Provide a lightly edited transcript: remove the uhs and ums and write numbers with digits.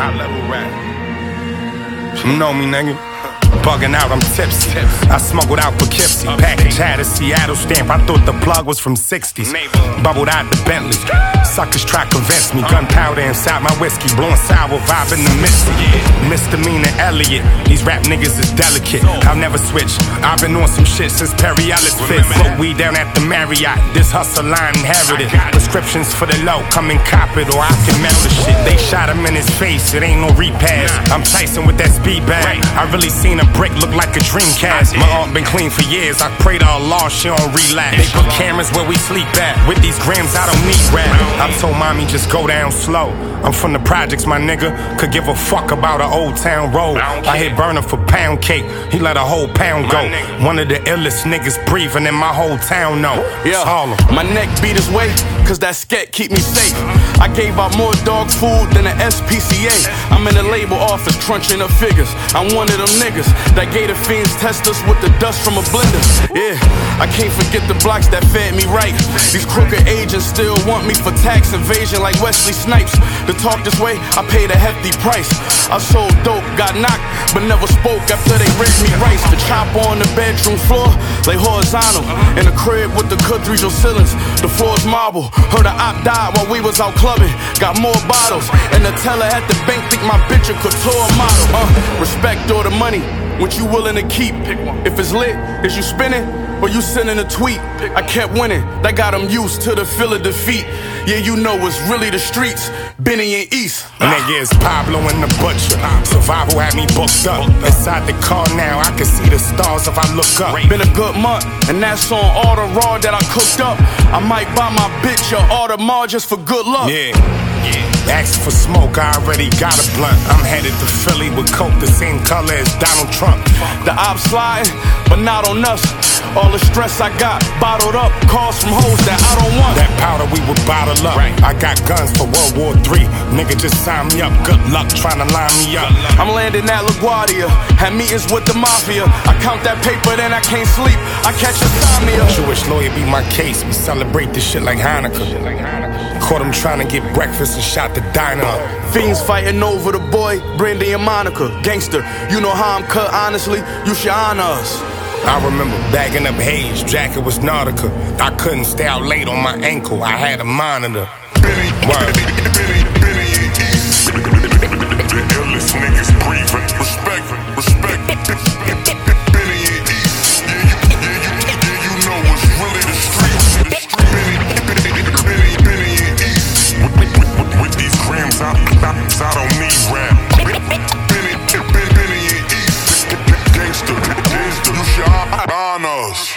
High level rap. You know me, nigga. Bugging out, I'm tipsy. I smuggled out Poughkeepsie. Package had a Seattle stamp. I thought the plug was from 60s. Bubbled out the Bentley. Suckers try to convince me. Gunpowder inside my whiskey. Blowing sour, vibing the misty. Misdemeanor Elliot. These rap niggas is delicate. I'll never switch. I've been on some shit since Perry Ellis fit. Float weed down at the Marriott. This hustle line inherited. Prescriptions for the low. Come and cop it or I can mail the shit. They shot him in his face. It ain't no repass. I'm Tyson with that speed bag. I really seen a brick look like a Dreamcast. My aunt been clean for years. I pray to Allah she don't relapse. They put cameras where we sleep at. With these grams I don't need rap. I told mommy just go down slow. I'm from the projects, my nigga. Could give a fuck about an old town road. I hit Burner for pound cake. He let a whole pound go. One of the illest niggas breathing in my whole town, no. Yeah, my neck beat his weight, cause that scat keep me safe. I gave out more dog food than the SPCA. I'm in the label office crunching up figures. I'm one of them niggas that gave the fiends test us with the dust from a blender. Yeah, I can't forget the blocks that fed me right. These crooked agents still want me for tax evasion like Wesley Snipes. To talk this way, I paid a hefty price. I sold dope, got knocked, but never spoke after they ripped me rice. The chopper on the bedroom floor, lay horizontal. In the crib with the quadruple ceilings, the floor's marble. Heard a op died while we was out clubbing. Got more bottles, and the teller at the bank think my bitch a couture model. Respect all the money, what you willing to keep. If it's lit, is you spinning, or you sending a tweet? I kept winning, that got them used to the feel of defeat. Yeah, you know it's really the streets, Benny and East. Nigga, it's Pablo and the Butcher. Survival had me booked up. Inside the car now, I can see the stars if I look up. Been a good month, and that's on all the raw that I cooked up. I might buy my bitch a Audemars just for good luck. Yeah. Ask for smoke, I already got a blunt. I'm headed to Philly with coke the same color as Donald Trump. The ops sliding, but not on us. All the stress I got bottled up, calls from hoes that I don't want. That powder we would bottle up. I got guns for World War III. Nigga, just sign me up. Good luck trying to line me up. I'm landing at LaGuardia, had meetings with the mafia. I count that paper, then I can't sleep. I catch insomnia. Jewish lawyer be my case. We celebrate this shit like Hanukkah. Caught him trying to get breakfast and shot the diner up. Fiends fighting over the boy, Brandy and Monica. Gangster, you know how I'm cut, honestly. You should honor us. I remember bagging up Hayes, jacket was Nautica. I couldn't stay out late on my ankle, I had a monitor. Word. Benny and East. The illest niggas breathing. Respect. Benny and East. Yeah, you know it's really the streets. Benny and East. With these grams, I don't need rap. Benny and East. Gangster, you should honor us.